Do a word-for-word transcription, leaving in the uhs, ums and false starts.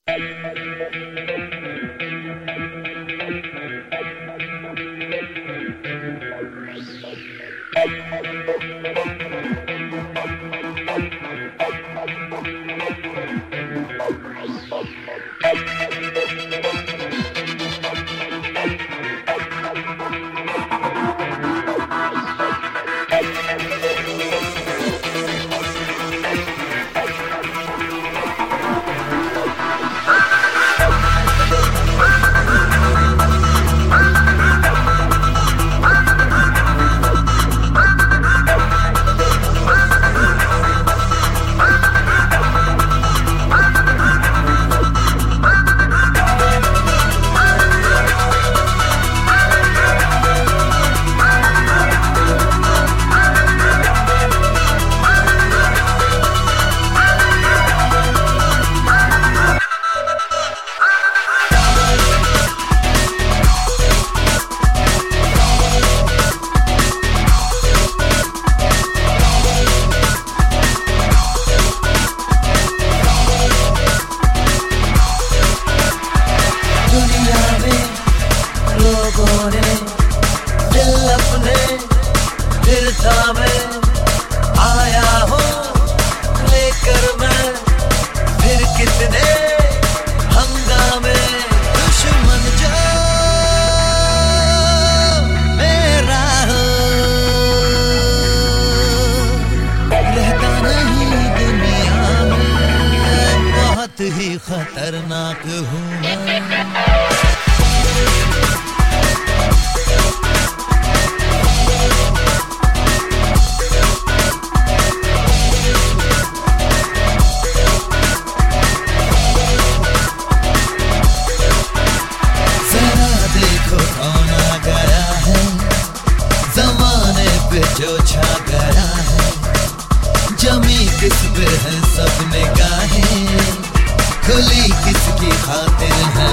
दिल अपने दिल थामे आया हूँ लेकर मैं फिर कितने हंगामे। दुश्मन जो मेरा हो रहता नहीं दुनिया में, बहुत ही खतरनाक हूँ मैं। जो छा गया है जमी किस पे है सब निगाहें, खुली किसकी खातिर है